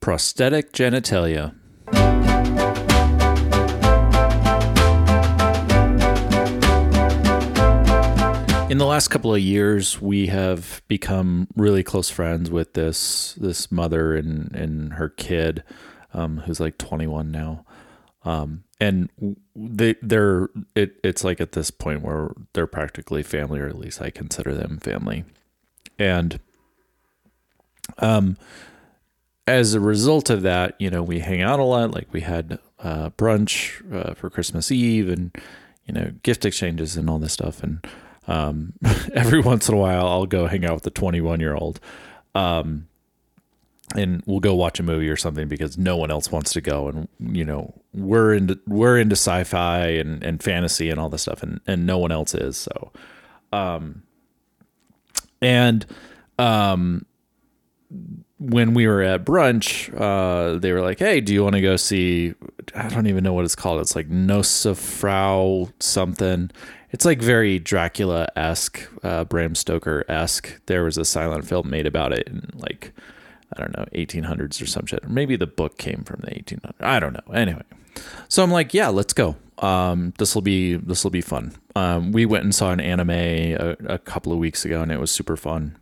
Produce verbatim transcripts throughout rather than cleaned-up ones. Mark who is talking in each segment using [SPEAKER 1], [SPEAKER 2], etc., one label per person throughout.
[SPEAKER 1] Prosthetic genitalia. In the last couple of years, we have become really close friends with this this mother and, and her kid, um, who's like twenty-one now. Um, and they they're it, it's like at this point where they're practically family, or at least I consider them family. And um, as a result of that, you know, we hang out a lot. Like we had uh, brunch uh, for Christmas Eve, and you know, gift exchanges and all this stuff. And um, every once in a while, I'll go hang out with the twenty-one year old. Um, and we'll go watch a movie or something because no one else wants to go. And, you know, we're into, we're into sci-fi and, and fantasy and all this stuff, and, and no one else is. So, um, and, um, when we were at brunch, uh, they were like, "Hey, do you want to go see?" I don't even know what it's called. It's like Nosferatu something. It's like very Dracula-esque, uh, Bram Stoker-esque. There was a silent film made about it in like, I don't know, eighteen hundreds or some shit. Or maybe the book came from the eighteen hundreds. I don't know. Anyway, so I'm like, yeah, let's go. Um, this will be this will be fun. Um, we went and saw an anime a, a couple of weeks ago, and it was super fun.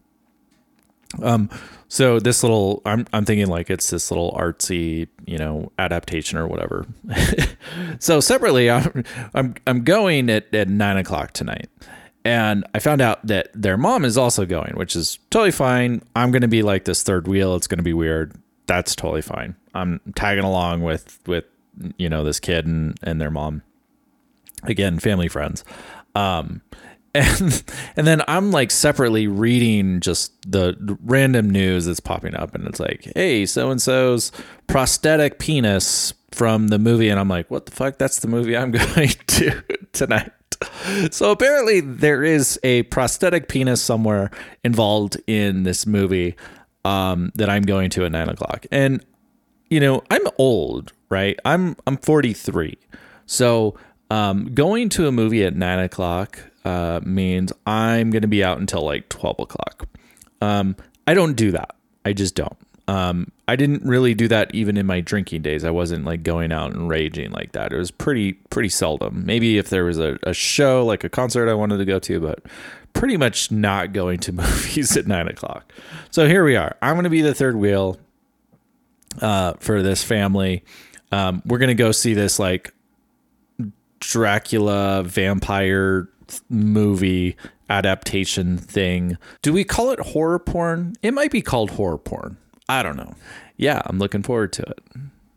[SPEAKER 1] Um, so this little, I'm, I'm thinking like it's this little artsy, you know, adaptation or whatever. So separately, I'm, I'm, I'm going at, at nine o'clock tonight, and I found out that their mom is also going, which is totally fine. I'm going to be like this third wheel. It's going to be weird. That's totally fine. I'm tagging along with, with, you know, this kid and, and their mom. Again, family friends. Um, And and then I'm like separately reading just the random news that's popping up, and it's like, hey, so-and-so's prosthetic penis from the movie. And I'm like, what the fuck? That's the movie I'm going to tonight. So apparently there is a prosthetic penis somewhere involved in this movie um, that I'm going to at nine o'clock. And, you know, I'm old, right? I'm, I'm forty-three. So um, going to a movie at nine o'clock uh, means I'm going to be out until like twelve o'clock. Um, I don't do that. I just don't. Um, I didn't really do that even in my drinking days. I wasn't like going out and raging like that. It was pretty, pretty seldom. Maybe if there was a, a show, like a concert I wanted to go to, but pretty much not going to movies at nine o'clock. So here we are. I'm going to be the third wheel, uh, for this family. Um, we're going to go see this like Dracula vampire movie adaptation thing. Do we call it horror porn? It might be called horror porn. I don't know. Yeah, I'm looking forward to it.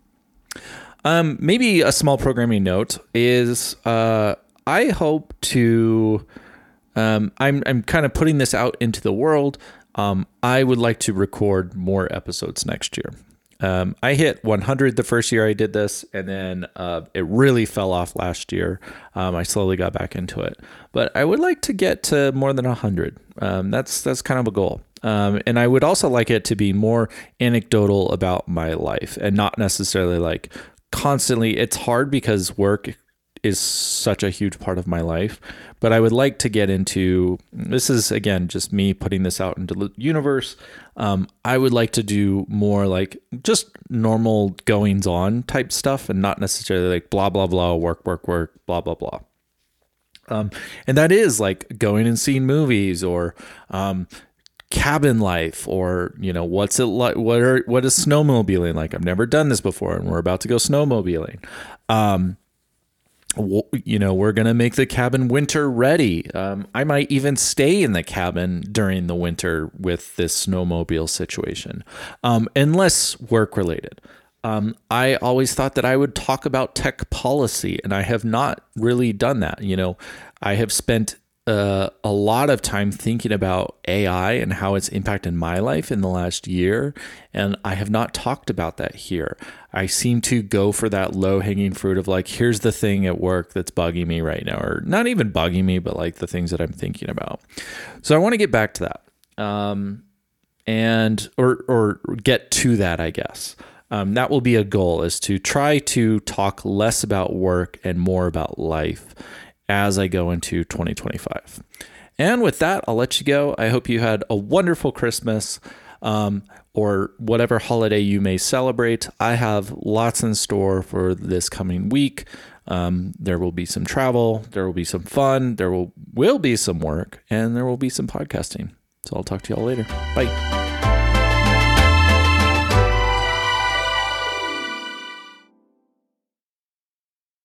[SPEAKER 1] Um, maybe a small programming note is uh, I hope to. Um, I'm I'm kind of putting this out into the world. Um, I would like to record more episodes next year. Um, I hit one hundred the first year I did this, and then uh, it really fell off last year. Um, I slowly got back into it, but I would like to get to more than one hundred. Um, that's that's kind of a goal. Um, and I would also like it to be more anecdotal about my life and not necessarily like constantly. It's hard because work is such a huge part of my life, but I would like to get into, this is again, just me putting this out into the universe. Um, I would like to do more like just normal goings on type stuff and not necessarily like blah, blah, blah, work, work, work, blah, blah, blah. Um, and that is like going and seeing movies or, um, cabin life, or, you know, what's it like? What are, what is snowmobiling like? I've never done this before, and we're about to go snowmobiling. Um, you know, we're going to make the cabin winter ready. Um, I might even stay in the cabin during the winter with this snowmobile situation, um, unless work related. Um, I always thought that I would talk about tech policy, and I have not really done that. You know, I have spent uh, a lot of time thinking about A I and how it's impacted my life in the last year, and I have not talked about that here. I seem to go for that low-hanging fruit of like, here's the thing at work that's bugging me right now, or not even bugging me, but like the things that I'm thinking about. So I want to get back to that, um, and or or get to that, I guess. Um, that will be a goal, is to try to talk less about work and more about life as I go into twenty twenty-five. And with that, I'll let you go. I hope you had a wonderful Christmas. um, or whatever holiday you may celebrate. I have lots in store for this coming week. Um, there will be some travel, there will be some fun, there will, will be some work, and there will be some podcasting. So I'll talk to y'all later. Bye.